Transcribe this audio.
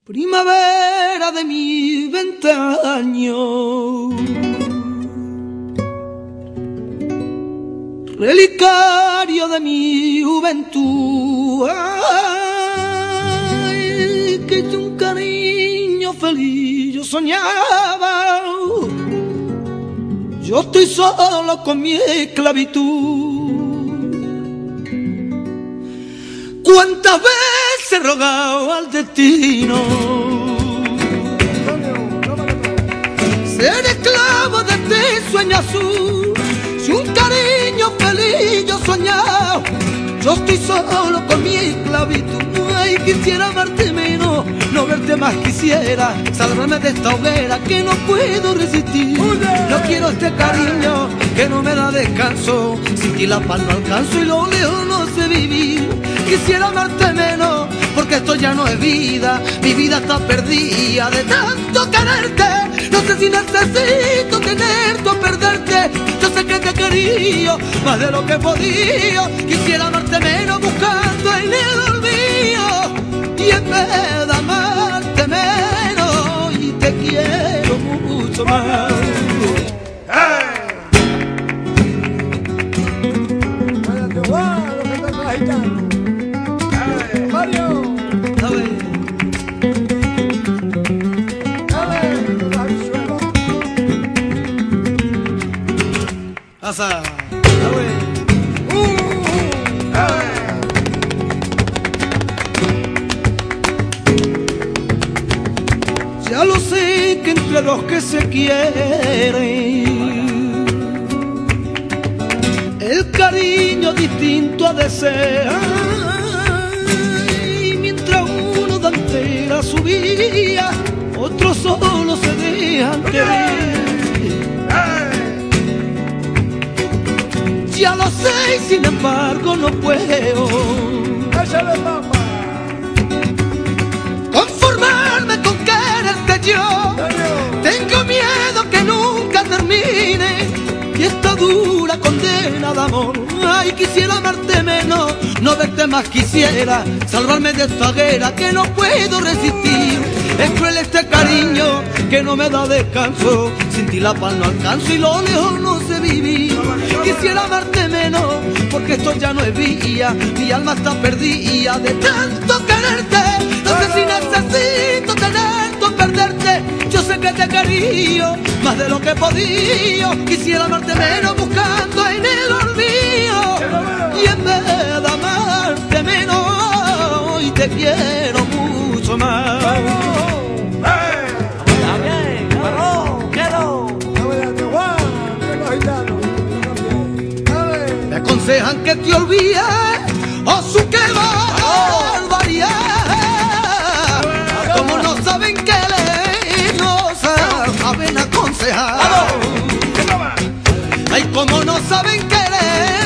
Primavera de mis 20 años, relicario de mi juventud, ay, que de un cariño feliz yo soñaba. Yo estoy solo con mi esclavitud. ¿Cuántas veces he rogado al destino ser esclavo de este sueño azul? Si un cariño feliz yo soñaba, yo estoy solo con mi esclavitud. Ay, quisiera amarte menos, no verte más quisiera, salvarme de esta hoguera que no puedo resistir. No quiero este cariño que no me da descanso, sin ti la paz no alcanzo y lo lejos no sé vivir. Quisiera amarte menos, porque esto ya no es vida, mi vida está perdida de tanto quererte. No sé si necesito tenerte o perderte, yo sé que te he querido más de lo que he podido. Quisiera amarte menos buscando en el olvido, y en vez de amarte menos, y te quiero mucho más. Pasa, ya lo sé que entre los que se quieren el cariño distinto ha de ser, y mientras uno da entera su vida, otros solo se dejan querer. Ya lo sé y sin embargo no puedo conformarme con quererte yo. Tengo miedo que nunca termine y esta dura condena de amor. Ay, quisiera amarte menos, no verte más quisiera, salvarme de esta hoguera que no puedo resistir. Es cruel este cariño que no me da descanso, sin ti la paz no alcanzo y lo lejos no sé vivir. Quisiera amarte menos, porque esto ya no es vía, mi alma está perdida de tanto quererte. No sé si necesito tenerte o perderte, yo sé que te he querido más de lo que he podido. Quisiera amarte menos buscando en el olvido, y en vez de amarte menos, y te quiero mucho más. Me aconsejan que te olvides, o su que barbaridad. Como no saben que leer, no saben aconsejar. Ay, como no saben que leer.